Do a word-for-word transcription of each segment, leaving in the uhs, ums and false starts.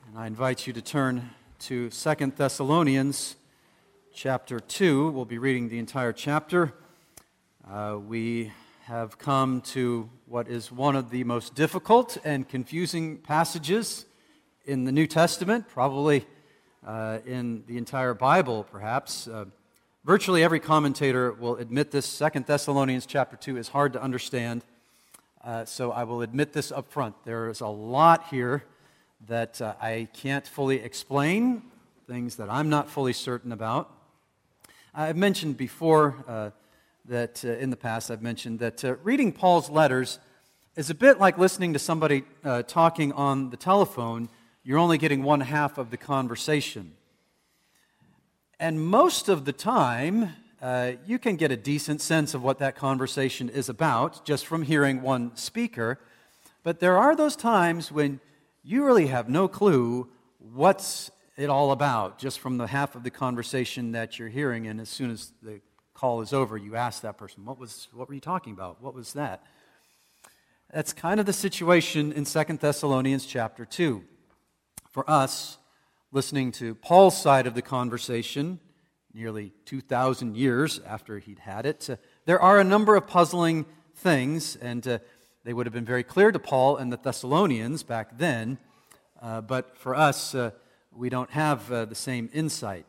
And I invite you to turn to Second Thessalonians chapter two. We'll be reading the entire chapter. Uh, we have come to what is one of the most difficult and confusing passages in the New Testament, probably uh, in the entire Bible, perhaps. Uh, virtually every commentator will admit this. Second Thessalonians chapter two is hard to understand, uh, so I will admit this up front. There is a lot here that uh, I can't fully explain, things that I'm not fully certain about. I've mentioned before uh, that uh, in the past I've mentioned that uh, reading Paul's letters is a bit like listening to somebody uh, talking on the telephone. You're only getting one half of the conversation. And most of the time, uh, you can get a decent sense of what that conversation is about just from hearing one speaker. But there are those times when you really have no clue what's it all about just from the half of the conversation that you're hearing. And as soon as the call is over, you ask that person, what was, what were you talking about? What was that? That's kind of the situation in Second Thessalonians chapter two. For us, listening to Paul's side of the conversation, nearly two thousand years after he'd had it, uh, there are a number of puzzling things, and uh, they would have been very clear to Paul and the Thessalonians back then, uh, but for us, uh, we don't have uh, the same insight.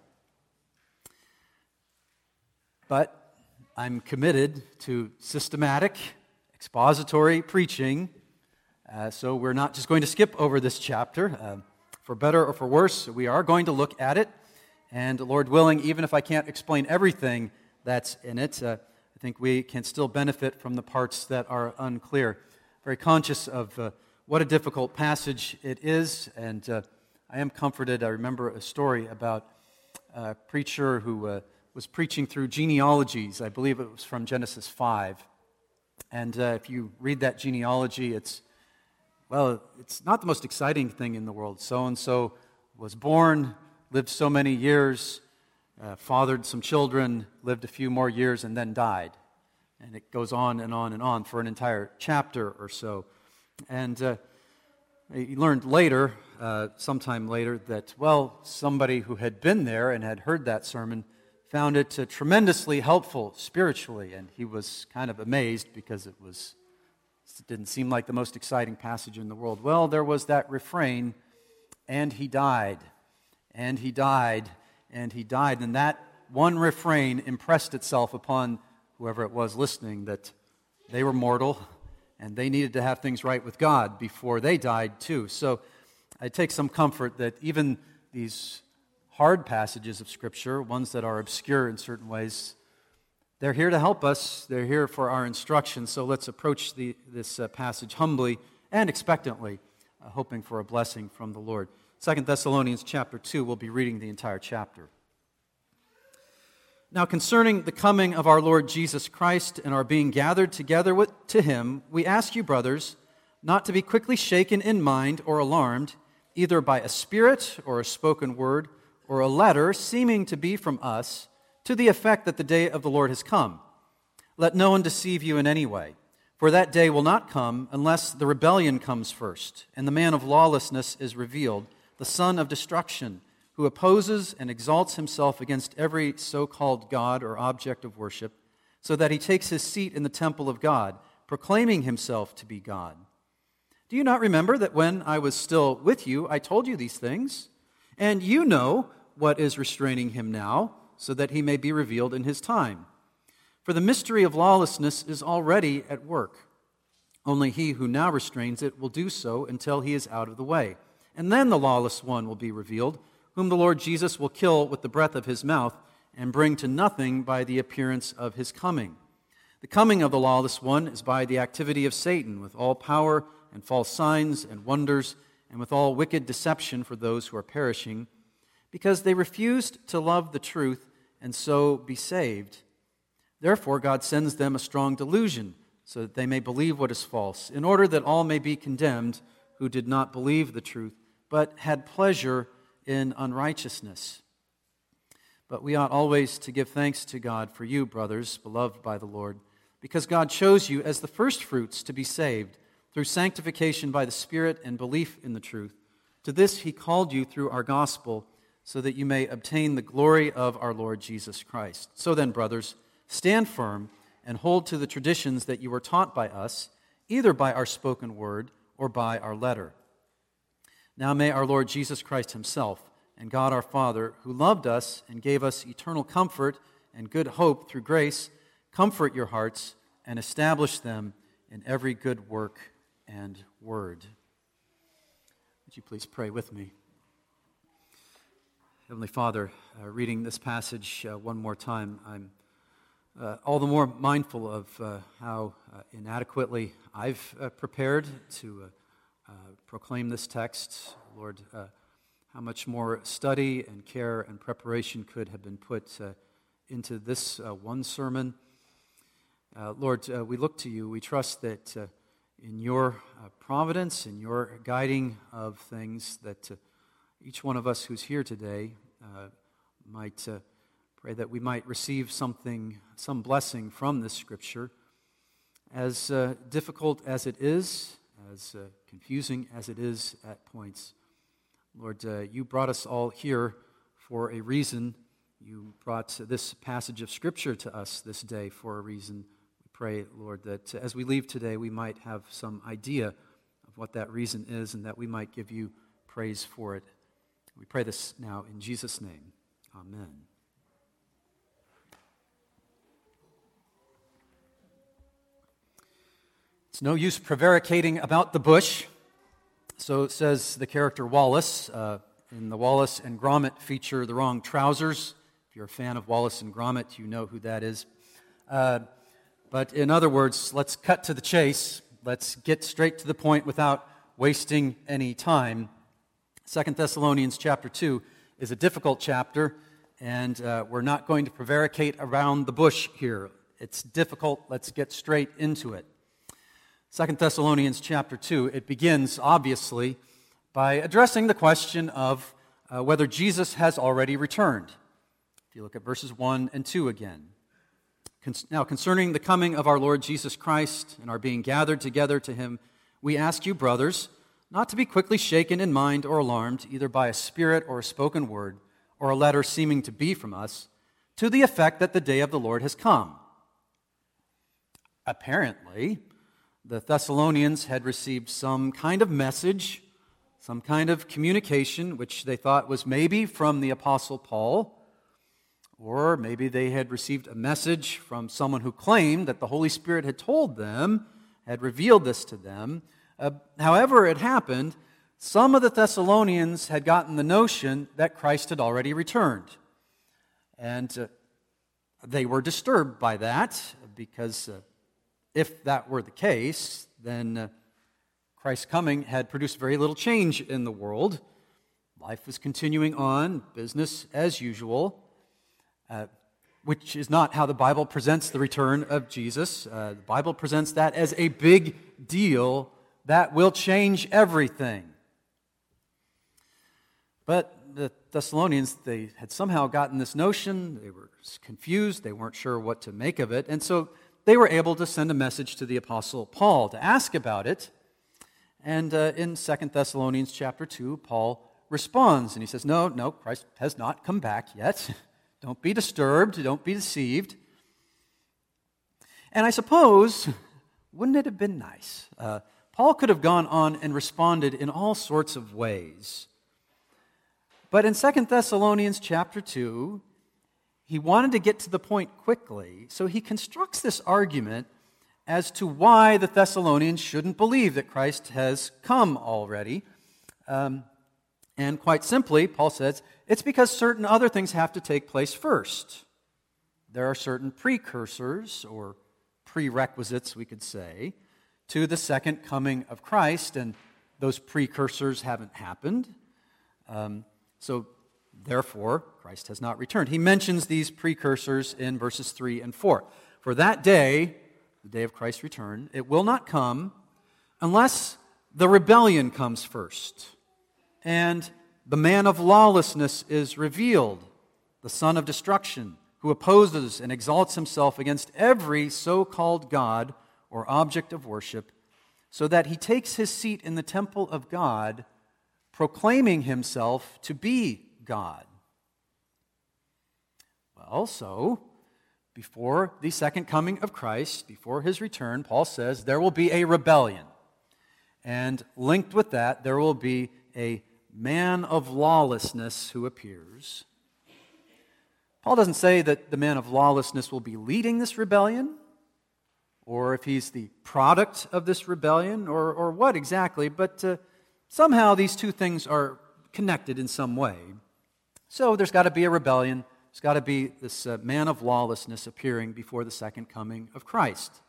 But I'm committed to systematic, expository preaching, uh, so we're not just going to skip over this chapter. Uh, for better or for worse, we are going to look at it, and Lord willing, even if I can't explain everything that's in it, uh, I think we can still benefit from the parts that are unclear. Very conscious of uh, what a difficult passage it is, and uh, I am comforted. I remember a story about a preacher who uh, was preaching through genealogies. I believe it was from Genesis five. And uh, if you read that genealogy, it's, well, it's not the most exciting thing in the world. So-and-so was born, lived so many years, uh, fathered some children, lived a few more years, and then died. And it goes on and on and on for an entire chapter or so. And uh, he learned later, uh, sometime later, that, well, somebody who had been there and had heard that sermon found it uh, tremendously helpful spiritually. And he was kind of amazed because it was it didn't seem like the most exciting passage in the world. Well, there was that refrain, and he died, and he died, and he died. And that one refrain impressed itself upon whoever it was listening, that they were mortal and they needed to have things right with God before they died too. So I take some comfort that even these hard passages of Scripture, ones that are obscure in certain ways, they're here to help us. They're here for our instruction. So let's approach the, this uh, passage humbly and expectantly, uh, hoping for a blessing from the Lord. Second Thessalonians chapter two, we'll be reading the entire chapter. Now, concerning the coming of our Lord Jesus Christ and our being gathered together with, to Him, we ask you, brothers, not to be quickly shaken in mind or alarmed, either by a spirit or a spoken word or a letter seeming to be from us, to the effect that the day of the Lord has come. Let no one deceive you in any way, for that day will not come unless the rebellion comes first, and the man of lawlessness is revealed, the son of destruction, who opposes and exalts himself against every so-called God or object of worship, so that he takes his seat in the temple of God, proclaiming himself to be God. Do you not remember that when I was still with you, I told you these things? And you know what is restraining him now, so that he may be revealed in his time. For the mystery of lawlessness is already at work. Only he who now restrains it will do so until he is out of the way. And then the lawless one will be revealed, whom the Lord Jesus will kill with the breath of his mouth and bring to nothing by the appearance of his coming. The coming of the lawless one is by the activity of Satan, with all power and false signs and wonders, and with all wicked deception for those who are perishing, because they refused to love the truth and so be saved. Therefore God sends them a strong delusion, so that they may believe what is false, in order that all may be condemned who did not believe the truth, but had pleasure in unrighteousness. But we ought always to give thanks to God for you, brothers, beloved by the Lord, because God chose you as the firstfruits to be saved through sanctification by the Spirit and belief in the truth, To this he called you through our gospel, so that you may obtain the glory of our Lord Jesus Christ. So then, brothers, stand firm and hold to the traditions that you were taught by us, either by our spoken word or by our letter. Now may our Lord Jesus Christ himself and God our Father, who loved us and gave us eternal comfort and good hope through grace, comfort your hearts and establish them in every good work and word. Would you please pray with me? Heavenly Father, uh, reading this passage uh, one more time, I'm uh, all the more mindful of uh, how uh, inadequately I've uh, prepared to uh, uh, proclaim this text. Lord, uh, how much more study and care and preparation could have been put uh, into this uh, one sermon. Uh, Lord, uh, we look to you. We trust that uh, in your uh, providence, in your guiding of things, that uh, each one of us who's here today uh, might uh, pray that we might receive something, some blessing from this Scripture. As uh, difficult as it is, as uh, confusing as it is at points, Lord, uh, you brought us all here for a reason. You brought this passage of Scripture to us this day for a reason. We pray, Lord, that as we leave today, we might have some idea of what that reason is and that we might give you praise for it. We pray this now in Jesus' name. Amen. It's no use prevaricating about the bush. So says the character Wallace. Uh, in the Wallace and Gromit feature, The Wrong Trousers. If you're a fan of Wallace and Gromit, you know who that is. Uh, but in other words, let's cut to the chase. Let's get straight to the point without wasting any time. Second Thessalonians chapter two is a difficult chapter, and uh, we're not going to prevaricate around the bush here. It's difficult. Let's get straight into it. Second Thessalonians chapter two, it begins, obviously, by addressing the question of uh, whether Jesus has already returned. If you look at verses one and two again. Con- now, concerning the coming of our Lord Jesus Christ and our being gathered together to him, we ask you, brothers, not to be quickly shaken in mind or alarmed, either by a spirit or a spoken word, or a letter seeming to be from us, to the effect that the day of the Lord has come. Apparently, the Thessalonians had received some kind of message, some kind of communication, which they thought was maybe from the Apostle Paul, or maybe they had received a message from someone who claimed that the Holy Spirit had told them, had revealed this to them. Uh, however it happened, some of the Thessalonians had gotten the notion that Christ had already returned. And uh, they were disturbed by that, because uh, if that were the case, then uh, Christ's coming had produced very little change in the world. Life was continuing on, business as usual, uh, which is not how the Bible presents the return of Jesus. Uh, the Bible presents that as a big deal that will change everything. But the Thessalonians, they had somehow gotten this notion. They were confused. They weren't sure what to make of it. And so they were able to send a message to the Apostle Paul to ask about it. And uh, in Second Thessalonians chapter two, Paul responds. And he says, no, no, Christ has not come back yet. Don't be disturbed. Don't be deceived. And I suppose, wouldn't it have been nice? Uh, Paul could have gone on and responded in all sorts of ways. But in Second Thessalonians chapter two, he wanted to get to the point quickly, so he constructs this argument as to why the Thessalonians shouldn't believe that Christ has come already. Um, and quite simply, Paul says, it's because certain other things have to take place first. There are certain precursors, or prerequisites, we could say, to the second coming of Christ, and those precursors haven't happened. Um, so, therefore, Christ has not returned. He mentions these precursors in verses three and four. For that day, the day of Christ's return, it will not come unless the rebellion comes first, and the man of lawlessness is revealed, the son of destruction, who opposes and exalts himself against every so-called God or object of worship, so that he takes his seat in the temple of God, proclaiming himself to be God. Well, so, before the second coming of Christ, before his return, Paul says there will be a rebellion. And linked with that, there will be a man of lawlessness who appears. Paul doesn't say that the man of lawlessness will be leading this rebellion, or if he's the product of this rebellion, or, or what exactly, but uh, somehow these two things are connected in some way. So there's got to be a rebellion. There's got to be this uh, man of lawlessness appearing before the second coming of Christ.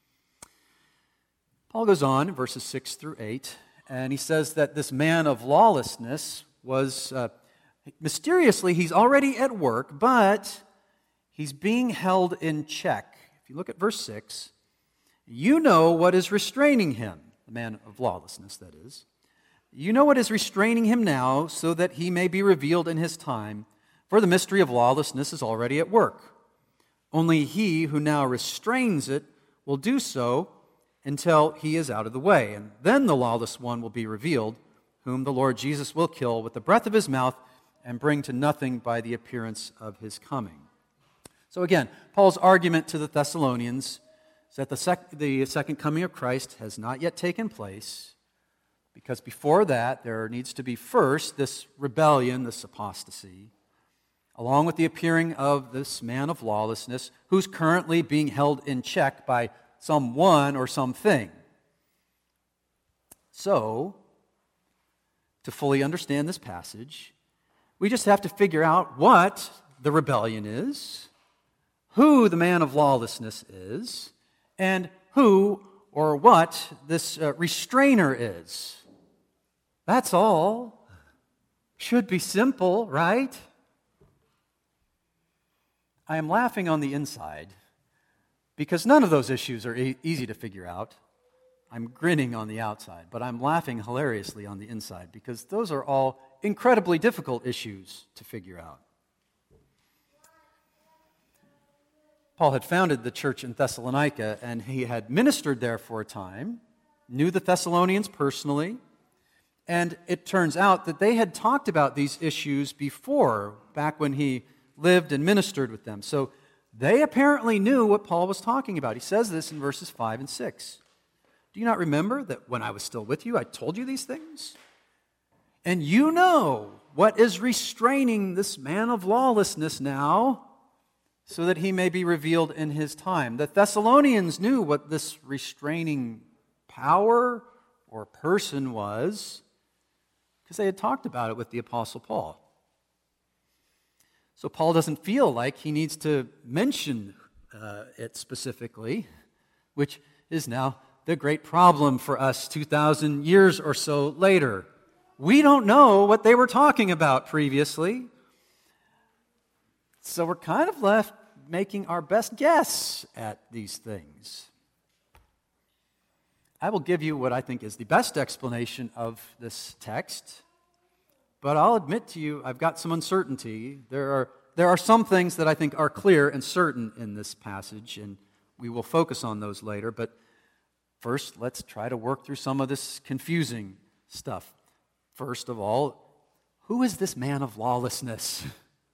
Paul goes on in verses six through eight, and he says that this man of lawlessness was, uh, mysteriously, he's already at work, but he's being held in check. If you look at verse six, you know what is restraining him, the man of lawlessness, that is. You know what is restraining him now, so that he may be revealed in his time, for the mystery of lawlessness is already at work. Only he who now restrains it will do so until he is out of the way, and then the lawless one will be revealed, whom the Lord Jesus will kill with the breath of his mouth and bring to nothing by the appearance of his coming. So again, Paul's argument to the Thessalonians is that the, sec- the second coming of Christ has not yet taken place, because before that there needs to be first this rebellion, this apostasy, along with the appearing of this man of lawlessness who's currently being held in check by someone or something. So, to fully understand this passage, we just have to figure out what the rebellion is, who the man of lawlessness is, and who or what this uh, restrainer is. That's all. Should be simple, right? I am laughing on the inside because none of those issues are e- easy to figure out. I'm grinning on the outside, but I'm laughing hilariously on the inside because those are all incredibly difficult issues to figure out. Paul had founded the church in Thessalonica, and he had ministered there for a time, knew the Thessalonians personally, and it turns out that they had talked about these issues before, back when he lived and ministered with them. So they apparently knew what Paul was talking about. He says this in verses five and six. Do you not remember that when I was still with you, I told you these things? And you know what is restraining this man of lawlessness now, so that he may be revealed in his time. The Thessalonians knew what this restraining power or person was, because they had talked about it with the Apostle Paul. So Paul doesn't feel like he needs to mention uh, it specifically, which is now the great problem for us two thousand years or so later. We don't know what they were talking about previously, so we're kind of left making our best guess at these things. I will give you what I think is the best explanation of this text, but I'll admit to you I've got some uncertainty. There are, there are some things that I think are clear and certain in this passage, and we will focus on those later, but first let's try to work through some of this confusing stuff. First of all, who is this man of lawlessness?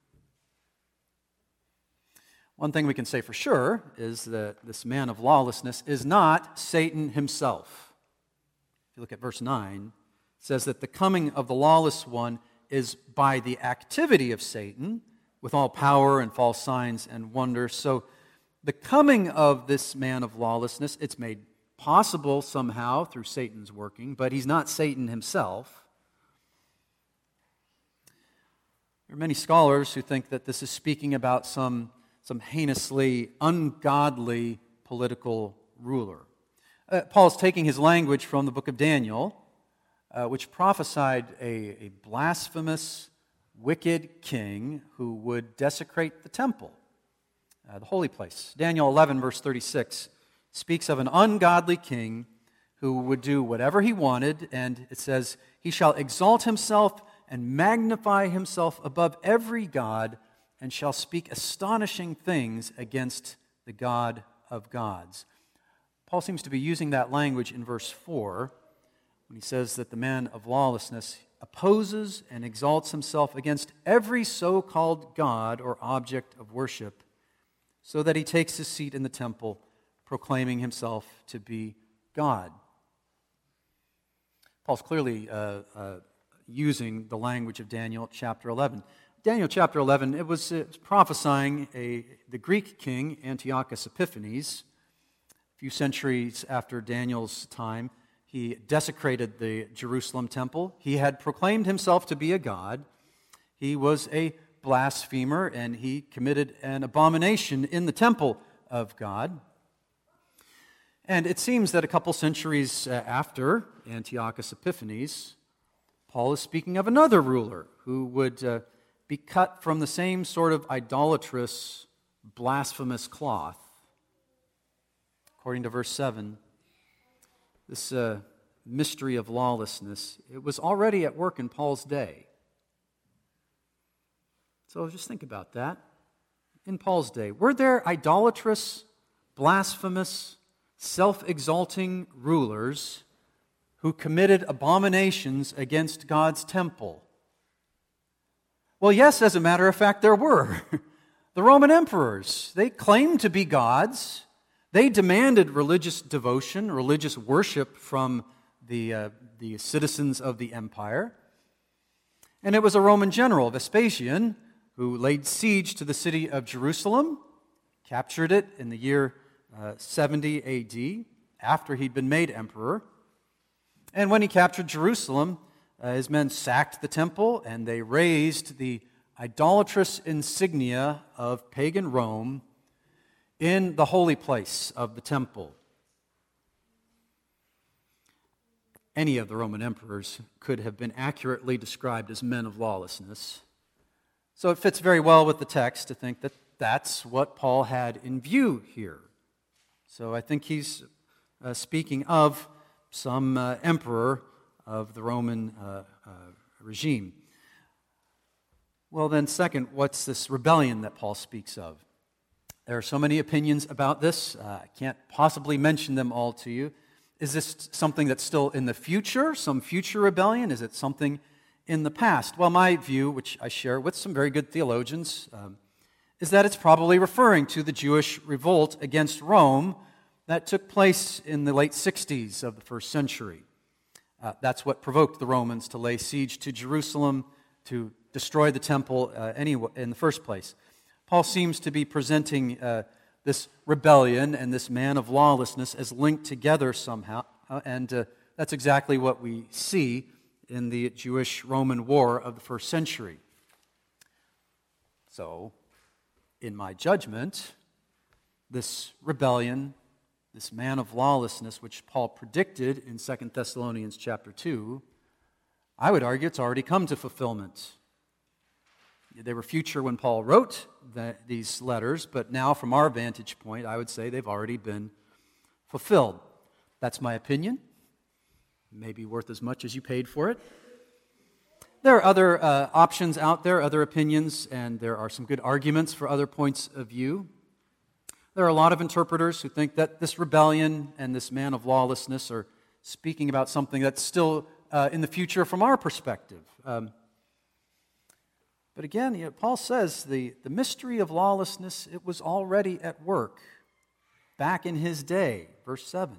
One thing we can say for sure is that this man of lawlessness is not Satan himself. If you look at verse nine, it says that the coming of the lawless one is by the activity of Satan, with all power and false signs and wonders. So the coming of this man of lawlessness, it's made possible somehow through Satan's working, but he's not Satan himself. There are many scholars who think that this is speaking about some, some heinously ungodly political ruler. Uh, Paul's taking his language from the book of Daniel, uh, which prophesied a, a blasphemous, wicked king who would desecrate the temple, uh, the holy place. Daniel eleven, verse thirty-six, speaks of an ungodly king who would do whatever he wanted, and it says, he shall exalt himself and magnify himself above every god, and shall speak astonishing things against the God of gods. Paul seems to be using that language in verse four, when he says that the man of lawlessness, opposes and exalts himself against every so-called God or object of worship, so that he takes his seat in the temple, proclaiming himself to be God. Paul's clearly uh, uh, using the language of Daniel chapter eleven. Daniel chapter eleven, it was, it was prophesying a, the Greek king, Antiochus Epiphanes. A few centuries after Daniel's time, he desecrated the Jerusalem temple. He had proclaimed himself to be a god. He was a blasphemer, and he committed an abomination in the temple of God. And it seems that a couple centuries uh, after Antiochus Epiphanes, Paul is speaking of another ruler who would uh, be cut from the same sort of idolatrous, blasphemous cloth. According to verse seven, this uh, mystery of lawlessness, it was already at work in Paul's day. So just think about that. In Paul's day, were there idolatrous, blasphemous, self-exalting rulers who committed abominations against God's temple? Well, yes, as a matter of fact, there were. The Roman emperors, they claimed to be gods. They demanded religious devotion, religious worship from the, uh, the citizens of the empire. And it was a Roman general, Vespasian, who laid siege to the city of Jerusalem, captured it in the year uh, seventy A D, after he'd been made emperor. And when he captured Jerusalem, uh, his men sacked the temple, and they raised the idolatrous insignia of pagan Rome in the holy place of the temple. Any of the Roman emperors could have been accurately described as men of lawlessness. So it fits very well with the text to think that that's what Paul had in view here. So I think he's uh, speaking of some uh, emperor of the Roman uh, uh, regime. Well then, second, what's this rebellion that Paul speaks of? There are so many opinions about this. Uh, I can't possibly mention them all to you. Is this something that's still in the future, some future rebellion? Is it something in the past? Well, my view, which I share with some very good theologians, um, is that it's probably referring to the Jewish revolt against Rome that took place in the late sixties of the first century. Uh, that's what provoked the Romans to lay siege to Jerusalem, to destroy the temple uh, anyway, in the first place. Paul seems to be presenting uh, this rebellion and this man of lawlessness as linked together somehow, uh, and uh, that's exactly what we see in the Jewish-Roman war of the first century. So, in my judgment, this rebellion, this man of lawlessness, which Paul predicted in Second Thessalonians chapter two, I would argue it's already come to fulfillment. They were future when Paul wrote the, these letters, but now from our vantage point, I would say they've already been fulfilled. That's my opinion. It may be worth as much as you paid for it. There are other uh, options out there, other opinions, and there are some good arguments for other points of view. There are a lot of interpreters who think that this rebellion and this man of lawlessness are speaking about something that's still uh, in the future from our perspective. Um, But again, you know, Paul says the, the mystery of lawlessness, it was already at work back in his day, verse seven.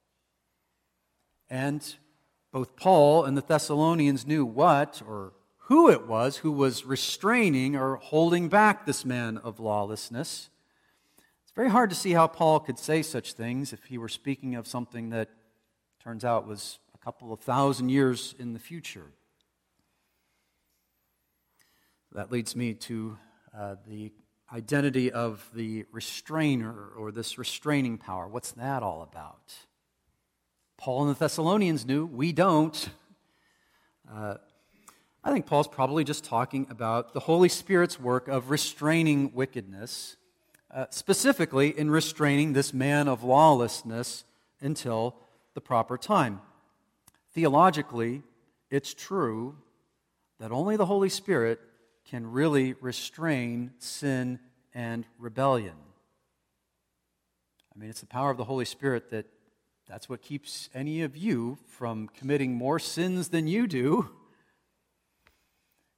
And both Paul and the Thessalonians knew what or who it was who was restraining or holding back this man of lawlessness. It's very hard to see how Paul could say such things if he were speaking of something that turns out was a couple of thousand years in the future. That leads me to uh, the identity of the restrainer or this restraining power. What's that all about? Paul and the Thessalonians knew. We don't. Uh, I think Paul's probably just talking about the Holy Spirit's work of restraining wickedness, uh, specifically in restraining this man of lawlessness until the proper time. Theologically, it's true that only the Holy Spirit can really restrain sin and rebellion. I mean, it's the power of the Holy Spirit that that's what keeps any of you from committing more sins than you do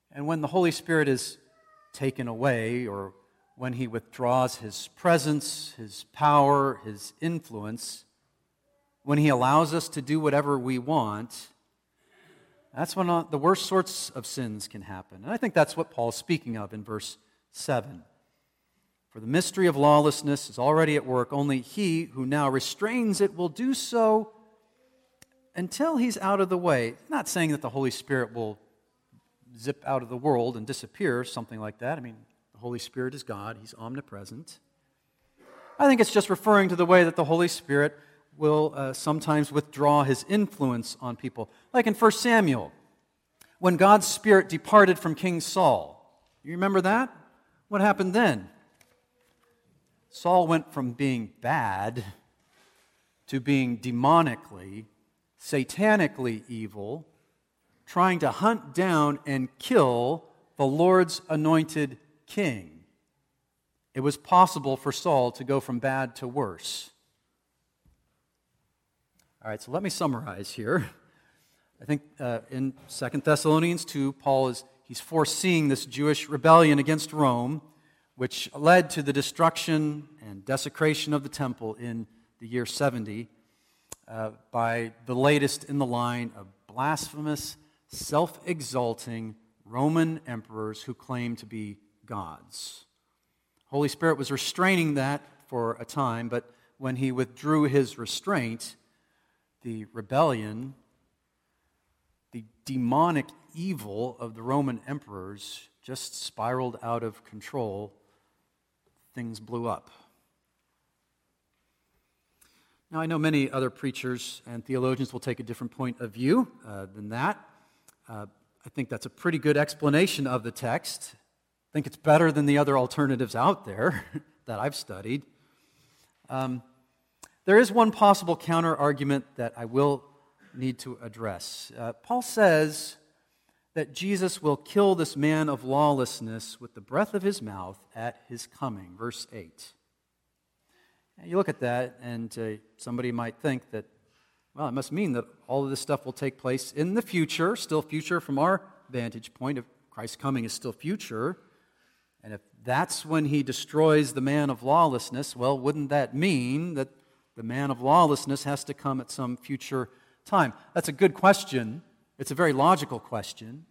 And when the Holy Spirit is taken away, or when he withdraws his presence, his power, his influence, when he allows us to do whatever we want, that's when the worst sorts of sins can happen. And I think that's what Paul's speaking of in verse seven. For the mystery of lawlessness is already at work. Only he who now restrains it will do so until he's out of the way. Not saying that the Holy Spirit will zip out of the world and disappear, something like that. I mean, the Holy Spirit is God. He's omnipresent. I think it's just referring to the way that the Holy Spirit will uh, sometimes withdraw his influence on people. Like in First Samuel, when God's Spirit departed from King Saul. You remember that? What happened then? Saul went from being bad to being demonically, satanically evil, trying to hunt down and kill the Lord's anointed king. It was possible for Saul to go from bad to worse. All right, so let me summarize here. I think uh, in Second Thessalonians two, Paul is he's foreseeing this Jewish rebellion against Rome, which led to the destruction and desecration of the temple in the year seventy uh, by the latest in the line of blasphemous, self-exalting Roman emperors who claim to be gods. Holy Spirit was restraining that for a time, but when he withdrew his restraint, the rebellion, the demonic evil of the Roman emperors just spiraled out of control. Things blew up. Now, I know many other preachers and theologians will take a different point of view uh, than that. Uh, I think that's a pretty good explanation of the text. I think it's better than the other alternatives out there that I've studied. Um, there is one possible counter-argument that I will need to address. Uh, Paul says that Jesus will kill this man of lawlessness with the breath of his mouth at his coming. Verse eight. You look at that, and uh, somebody might think that, well, it must mean that all of this stuff will take place in the future, still future from our vantage point. If Christ's coming is still future, and if that's when he destroys the man of lawlessness, well, wouldn't that mean that the man of lawlessness has to come at some future time? That's a good question. It's a very logical question.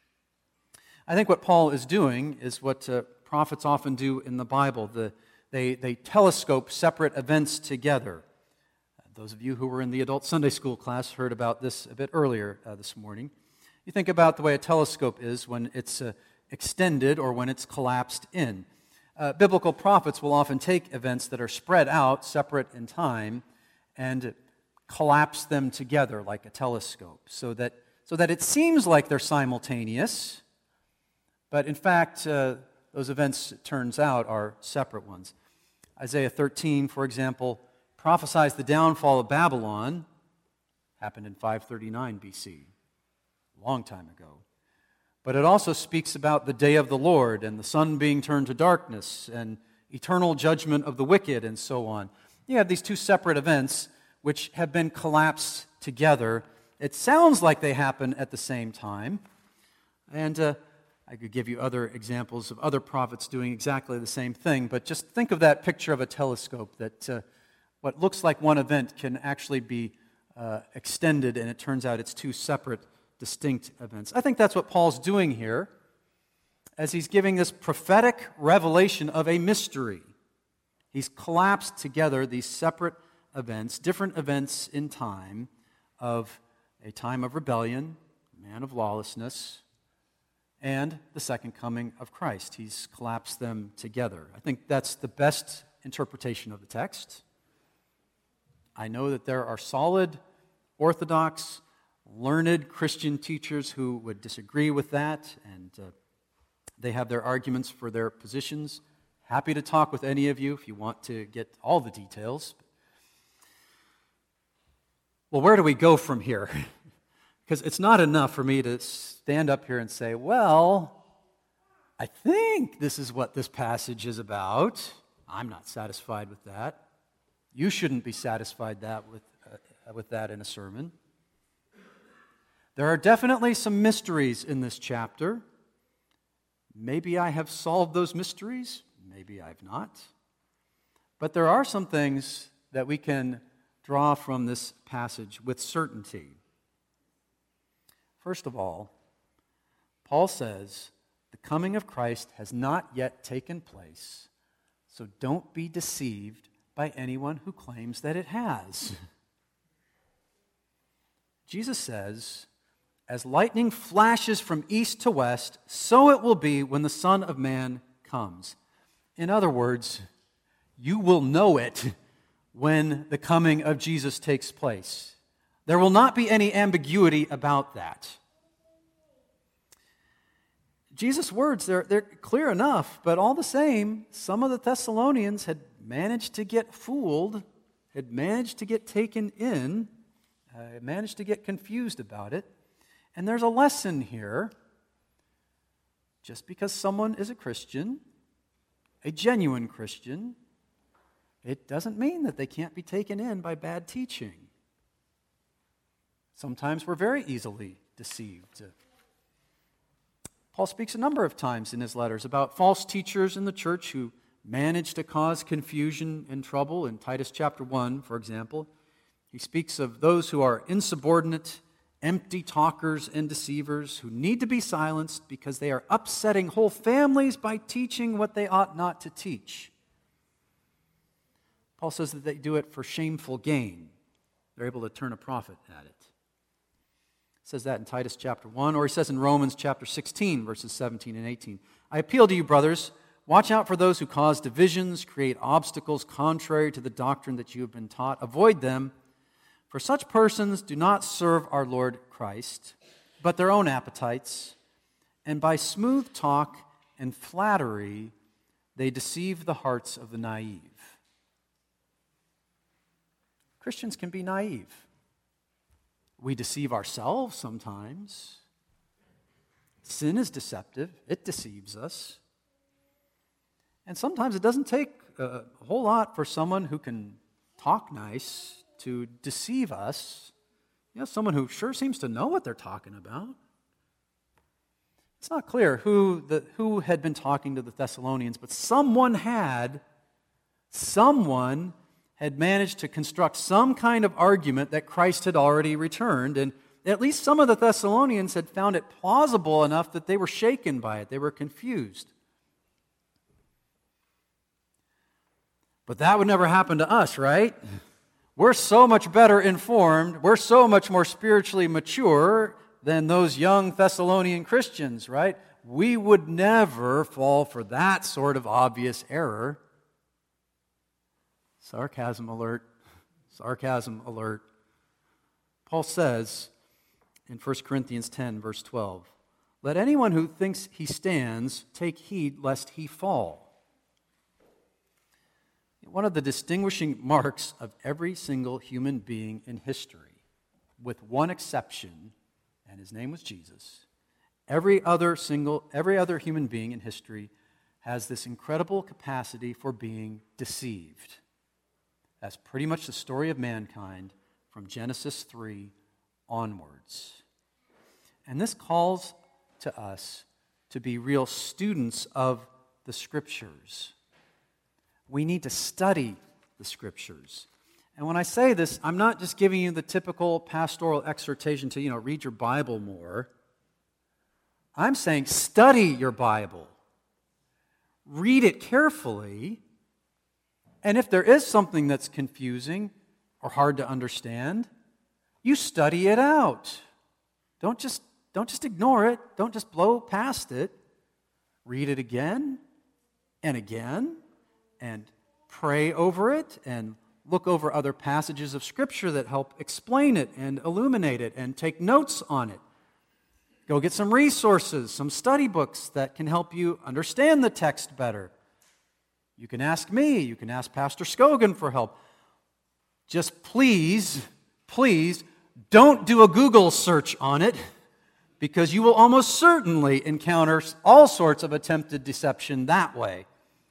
I think what Paul is doing is what uh, prophets often do in the Bible. The, they, they telescope separate events together. Uh, those of you who were in the adult Sunday school class heard about this a bit earlier uh, this morning. You think about the way a telescope is when it's uh, extended or when it's collapsed in. Uh, biblical prophets will often take events that are spread out, separate in time, and collapse them together like a telescope so that so that it seems like they're simultaneous, but in fact, uh, those events, it turns out, are separate ones. Isaiah thirteen, for example, prophesies the downfall of Babylon, happened in five thirty-nine B C, a long time ago. But it also speaks about the day of the Lord and the sun being turned to darkness and eternal judgment of the wicked and so on. You have these two separate events which have been collapsed together. It sounds like they happen at the same time. And uh, I could give you other examples of other prophets doing exactly the same thing, but just think of that picture of a telescope that uh, what looks like one event can actually be uh, extended, and it turns out it's two separate distinct events. I think that's what Paul's doing here as he's giving this prophetic revelation of a mystery. He's collapsed together these separate events, different events in time of a time of rebellion, a man of lawlessness, and the second coming of Christ. He's collapsed them together. I think that's the best interpretation of the text. I know that there are solid, orthodox, learned Christian teachers who would disagree with that, and uh, they have their arguments for their positions. Happy to talk with any of you if you want to get all the details. Well, where do we go from here? Because it's not enough for me to stand up here and say, well, I think this is what this passage is about. I'm not satisfied with that. You shouldn't be satisfied that with, uh, with that in a sermon. There are definitely some mysteries in this chapter. maybe I have solved those mysteries, maybe I've not. But there are some things that we can draw from this passage with certainty. First of all, Paul says, the coming of Christ has not yet taken place, so don't be deceived by anyone who claims that it has. Jesus says, as lightning flashes from east to west, so it will be when the Son of Man comes. In other words, you will know it when the coming of Jesus takes place. There will not be any ambiguity about that. Jesus' words, they're, they're clear enough, but all the same, some of the Thessalonians had managed to get fooled, had managed to get taken in, uh, managed to get confused about it. And there's a lesson here. Just because someone is a Christian, a genuine Christian, it doesn't mean that they can't be taken in by bad teaching. Sometimes we're very easily deceived. Paul speaks a number of times in his letters about false teachers in the church who manage to cause confusion and trouble. In Titus chapter one, for example, he speaks of those who are insubordinate, empty talkers and deceivers who need to be silenced because they are upsetting whole families by teaching what they ought not to teach. Paul says that they do it for shameful gain. They're able to turn a profit at it. He says that in Titus chapter one, or he says in Romans chapter sixteen, verses seventeen and eighteen. I appeal to you, brothers, watch out for those who cause divisions, create obstacles contrary to the doctrine that you have been taught. Avoid them, for such persons do not serve our Lord Christ, but their own appetites, and by smooth talk and flattery they deceive the hearts of the naive. Christians can be naive. We deceive ourselves sometimes. Sin is deceptive. It deceives us. And sometimes it doesn't take a whole lot for someone who can talk nice to deceive us. You know, someone who sure seems to know what they're talking about. It's not clear who, the, who had been talking to the Thessalonians, but someone had, someone had managed to construct some kind of argument that Christ had already returned, and at least some of the Thessalonians had found it plausible enough that they were shaken by it. They were confused. But that would never happen to us, right? We're so much better informed. We're so much more spiritually mature than those young Thessalonian Christians, right? We would never fall for that sort of obvious error. Sarcasm alert. Sarcasm alert. Paul says in First Corinthians ten, verse twelve, let anyone who thinks he stands take heed lest he fall. One of the distinguishing marks of every single human being in history, with one exception, and his name was Jesus, every other single, every other human being in history has this incredible capacity for being deceived. That's pretty much the story of mankind from Genesis three onwards. And this calls to us to be real students of the Scriptures. We need to study the Scriptures. And when I say this, I'm not just giving you the typical pastoral exhortation to, you know, read your Bible more. I'm saying study your Bible. Read it carefully. And if there is something that's confusing or hard to understand, you study it out. Don't just, don't just ignore it. Don't just blow past it. Read it again and again and pray over it and look over other passages of Scripture that help explain it and illuminate it and take notes on it. Go get some resources, some study books that can help you understand the text better. You can ask me, you can ask Pastor Scogan for help. Just please, please, don't do a Google search on it, because you will almost certainly encounter all sorts of attempted deception that way.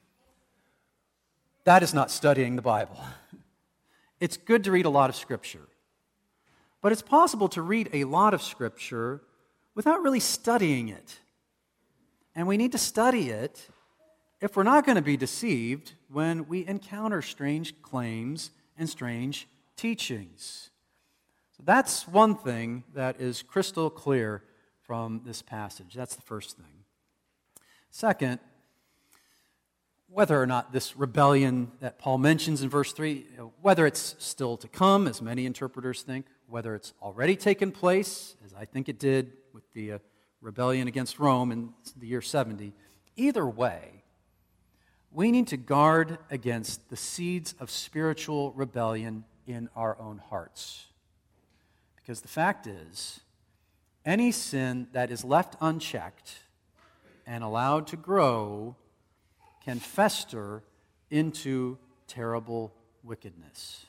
That is not studying the Bible. It's good to read a lot of Scripture, but it's possible to read a lot of Scripture without really studying it. And we need to study it if we're not going to be deceived when we encounter strange claims and strange teachings. So that's one thing that is crystal clear from this passage. That's the first thing. Second, whether or not this rebellion that Paul mentions in verse three, whether it's still to come, as many interpreters think, whether it's already taken place, as I think it did with the uh, rebellion against Rome in the year seventy, either way, we need to guard against the seeds of spiritual rebellion in our own hearts. Because the fact is, any sin that is left unchecked and allowed to grow can fester into terrible wickedness.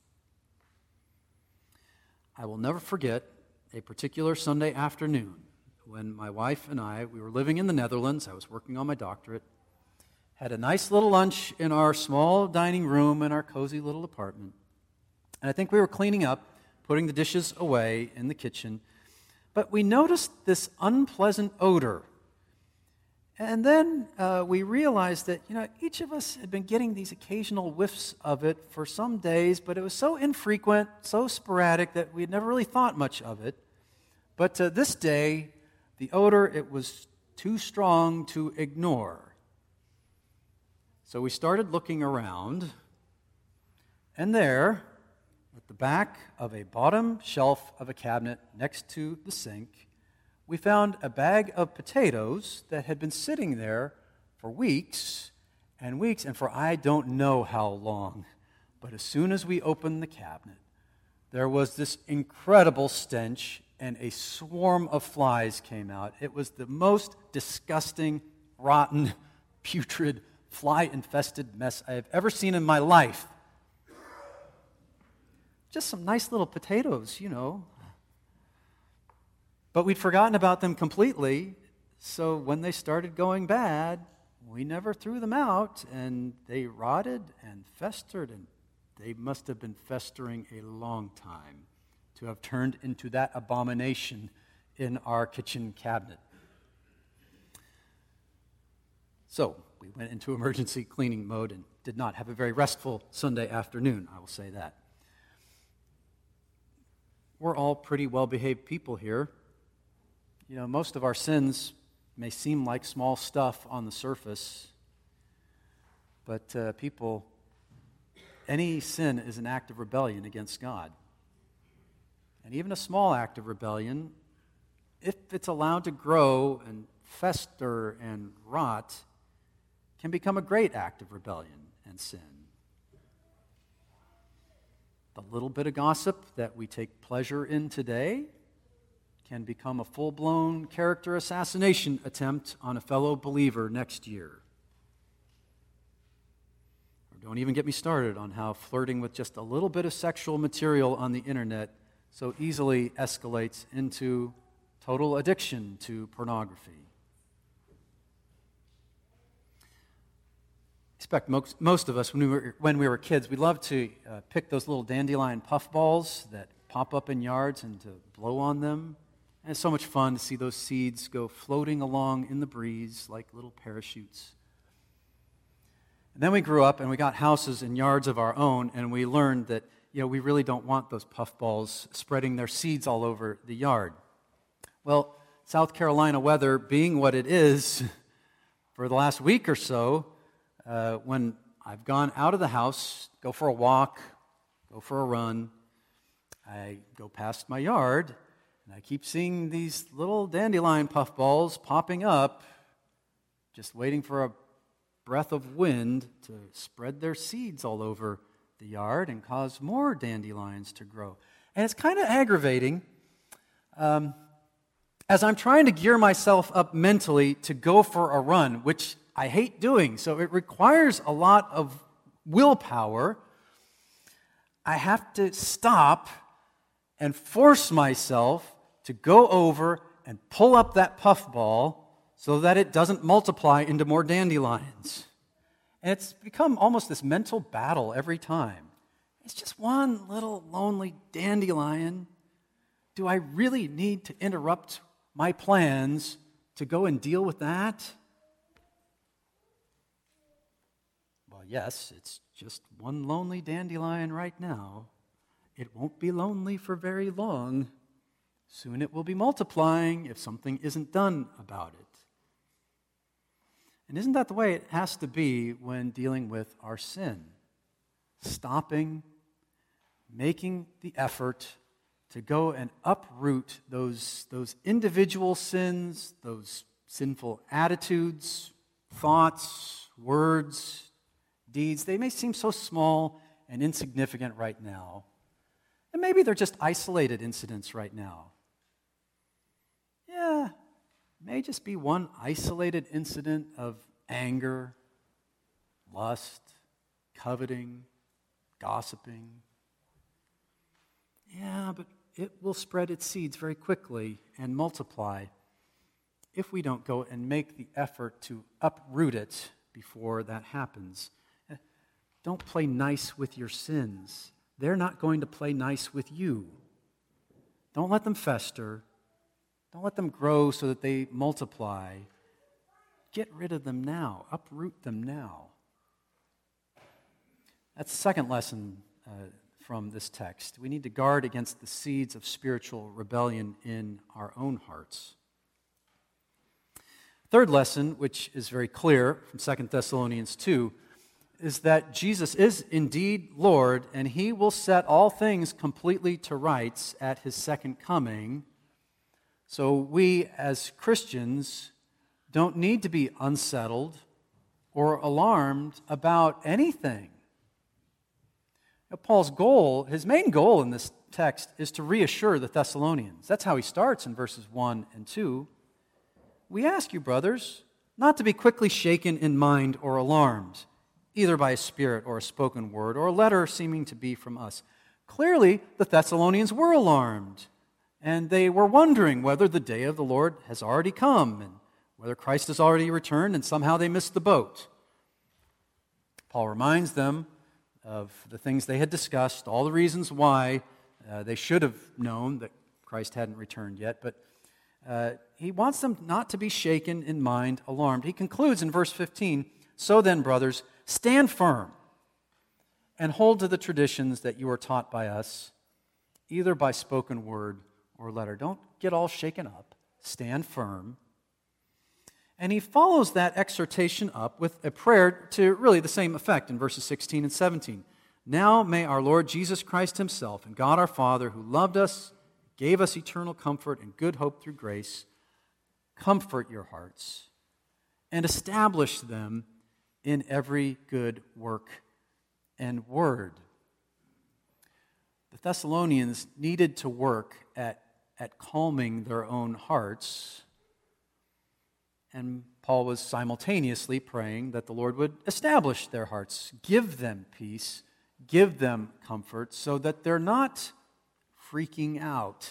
I will never forget a particular Sunday afternoon when my wife and I, we were living in the Netherlands. I was working on my doctorate, had a nice little lunch in our small dining room in our cozy little apartment. And I think we were cleaning up, putting the dishes away in the kitchen, but we noticed this unpleasant odor. And then uh, we realized that, you know, each of us had been getting these occasional whiffs of it for some days, but it was so infrequent, so sporadic that we had never really thought much of it. But uh, this day, the odor, it was too strong to ignore. So we started looking around, and there, at the back of a bottom shelf of a cabinet next to the sink, we found a bag of potatoes that had been sitting there for weeks and weeks, and for I don't know how long. But as soon as we opened the cabinet, there was this incredible stench, and a swarm of flies came out. It was the most disgusting, rotten, putrid, fly-infested mess I have ever seen in my life. Just some nice little potatoes, you know. But we'd forgotten about them completely, so when they started going bad, we never threw them out, and they rotted and festered, and they must have been festering a long time to have turned into that abomination in our kitchen cabinet. So we went into emergency cleaning mode and did not have a very restful Sunday afternoon, I will say that. We're all pretty well-behaved people here. You know, most of our sins may seem like small stuff on the surface, but uh, people, any sin is an act of rebellion against God. And even a small act of rebellion, if it's allowed to grow and fester and rot, can become a great act of rebellion and sin. The little bit of gossip that we take pleasure in today can become a full-blown character assassination attempt on a fellow believer next year. Or don't even get me started on how flirting with just a little bit of sexual material on the internet so easily escalates into total addiction to pornography. I expect most, most of us, when we were, when we were kids, we loved to uh, pick those little dandelion puffballs that pop up in yards and to blow on them. And it's so much fun to see those seeds go floating along in the breeze like little parachutes. And then we grew up and we got houses and yards of our own, and we learned that, you know, we really don't want those puffballs spreading their seeds all over the yard. Well, South Carolina weather being what it is, for the last week or so, uh, when I've gone out of the house, go for a walk, go for a run, I go past my yard, and I keep seeing these little dandelion puffballs popping up, just waiting for a breath of wind to spread their seeds all over the yard and cause more dandelions to grow. And it's kind of aggravating um, as I'm trying to gear myself up mentally to go for a run, which I hate doing. So it requires a lot of willpower. I have to stop and force myself to go over and pull up that puffball so that it doesn't multiply into more dandelions. And it's become almost this mental battle every time. It's just one little lonely dandelion. Do I really need to interrupt my plans to go and deal with that? Well, yes, it's just one lonely dandelion right now. It won't be lonely for very long. Soon it will be multiplying if something isn't done about it. And isn't that the way it has to be when dealing with our sin? Stopping, making the effort to go and uproot those, those individual sins, those sinful attitudes, thoughts, words, deeds. They may seem so small and insignificant right now. And maybe they're just isolated incidents right now. Yeah, it may just be one isolated incident of anger, lust, coveting, gossiping. Yeah, but it will spread its seeds very quickly and multiply if we don't go and make the effort to uproot it before that happens. Don't play nice with your sins. They're not going to play nice with you. Don't let them fester. Don't let them grow so that they multiply. Get rid of them now. Uproot them now. That's the second lesson uh, from this text. We need to guard against the seeds of spiritual rebellion in our own hearts. Third lesson, which is very clear from Second Thessalonians two, is that Jesus is indeed Lord, and he will set all things completely to rights at his second coming. So we as Christians don't need to be unsettled or alarmed about anything. Now, Paul's goal, his main goal in this text, is to reassure the Thessalonians. That's how he starts in verses one and two. We ask you, brothers, not to be quickly shaken in mind or alarmed, either by a spirit or a spoken word or a letter seeming to be from us. Clearly, the Thessalonians were alarmed, and they were wondering whether the day of the Lord has already come and whether Christ has already returned, and somehow they missed the boat. Paul reminds them of the things they had discussed, all the reasons why uh, they should have known that Christ hadn't returned yet, but uh, he wants them not to be shaken in mind, alarmed. He concludes in verse fifteen, "So then, brothers, stand firm and hold to the traditions that you are taught by us, either by spoken word or letter." Don't get all shaken up. Stand firm. And he follows that exhortation up with a prayer to really the same effect in verses sixteen and seventeen. "Now may our Lord Jesus Christ himself and God our Father, who loved us, gave us eternal comfort and good hope through grace, comfort your hearts and establish them in every good work and word." The Thessalonians needed to work at, at calming their own hearts, and Paul was simultaneously praying that the Lord would establish their hearts, give them peace, give them comfort, so that they're not freaking out.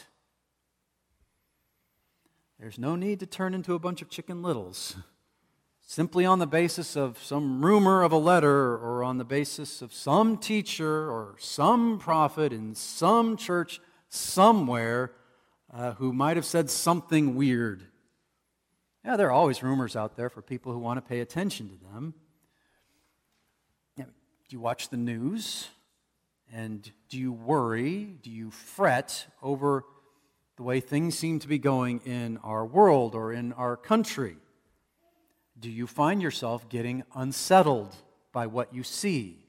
There's no need to turn into a bunch of Chicken Littles simply on the basis of some rumor of a letter or on the basis of some teacher or some prophet in some church somewhere uh, who might have said something weird. Yeah, there are always rumors out there for people who want to pay attention to them. Yeah, do you watch the news? And do you worry, do you fret over the way things seem to be going in our world or in our country? Do you find yourself getting unsettled by what you see?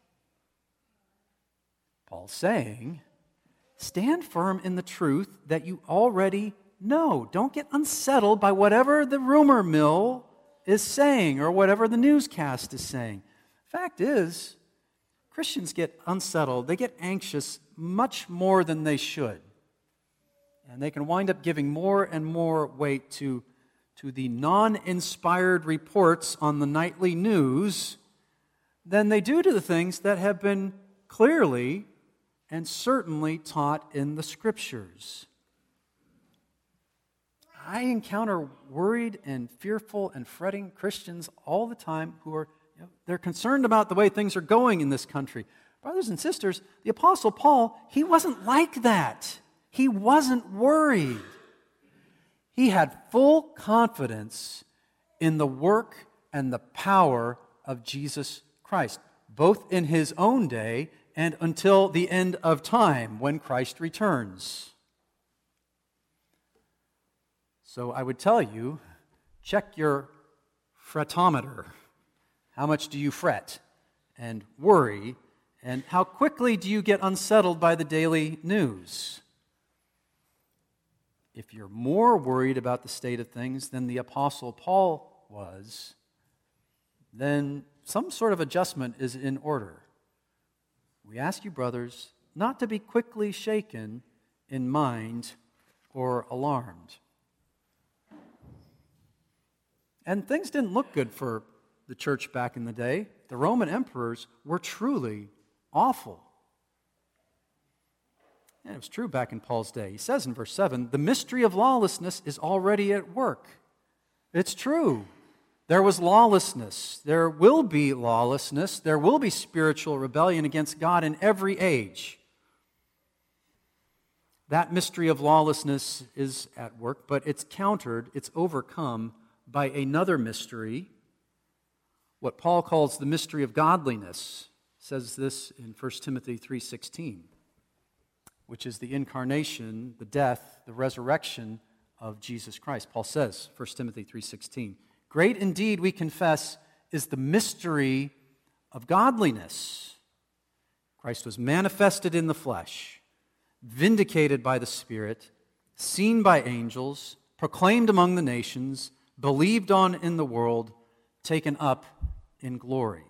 Paul's saying, stand firm in the truth that you already know. Don't get unsettled by whatever the rumor mill is saying or whatever the newscast is saying. Fact is, Christians get unsettled, they get anxious much more than they should. And they can wind up giving more and more weight to, to the non-inspired reports on the nightly news than they do to the things that have been clearly and certainly taught in the Scriptures. I encounter worried and fearful and fretting Christians all the time who are They're concerned about the way things are going in this country. Brothers and sisters, the Apostle Paul, he wasn't like that. He wasn't worried. he had full confidence in the work and the power of Jesus Christ, both in his own day and until the end of time when Christ returns. So I would tell you, check your fretometer. How much do you fret and worry, and how quickly do you get unsettled by the daily news? If you're more worried about the state of things than the Apostle Paul was, then some sort of adjustment is in order. We ask you, brothers, not to be quickly shaken in mind or alarmed. And things didn't look good for the church back in the day. The Roman emperors were truly awful. And it was true back in Paul's day. He says in verse seven, the mystery of lawlessness is already at work. It's true. There was lawlessness. There will be lawlessness. There will be spiritual rebellion against God in every age. That mystery of lawlessness is at work, but it's countered, it's overcome by another mystery, what Paul calls the mystery of godliness. He says this in First Timothy three sixteen, which is the incarnation, the death, the resurrection of Jesus Christ. Paul says, First Timothy three sixteen, great indeed, we confess, is the mystery of godliness. Christ was manifested in the flesh, vindicated by the Spirit, seen by angels, proclaimed among the nations, believed on in the world, taken up in glory.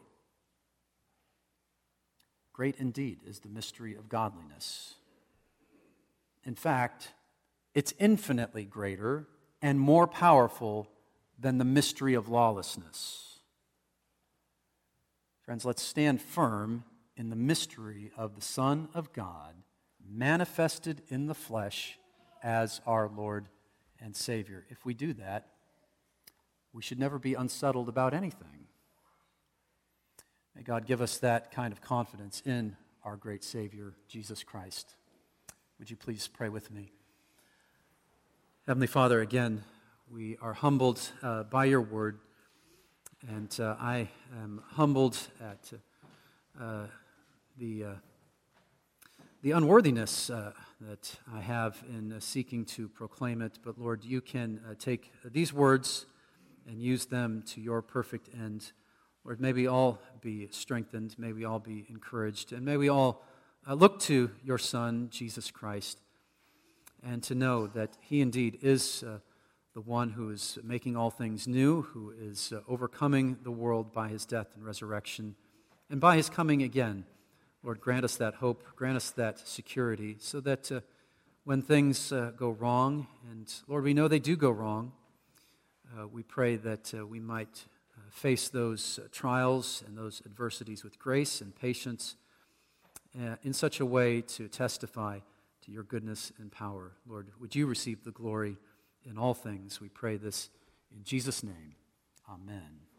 Great indeed is the mystery of godliness. In fact, it's infinitely greater and more powerful than the mystery of lawlessness. Friends, let's stand firm in the mystery of the Son of God, manifested in the flesh as our Lord and Savior. If we do that, we should never be unsettled about anything. May God give us that kind of confidence in our great Savior, Jesus Christ. Would you please pray with me? Heavenly Father, again, we are humbled uh, by your word, and uh, I am humbled at uh, the, uh, the unworthiness uh, that I have in uh, seeking to proclaim it. But Lord, you can uh, take these words and use them to your perfect end. Lord, may we all be strengthened, may we all be encouraged, and may we all uh, look to your Son, Jesus Christ, and to know that he indeed is uh, the one who is making all things new, who is uh, overcoming the world by his death and resurrection, and by his coming again. Lord, grant us that hope, grant us that security, so that uh, when things uh, go wrong, and Lord, we know they do go wrong, Uh, we pray that uh, we might uh, face those uh, trials and those adversities with grace and patience uh, in such a way to testify to your goodness and power. Lord, would you receive the glory in all things? We pray this in Jesus' name. Amen.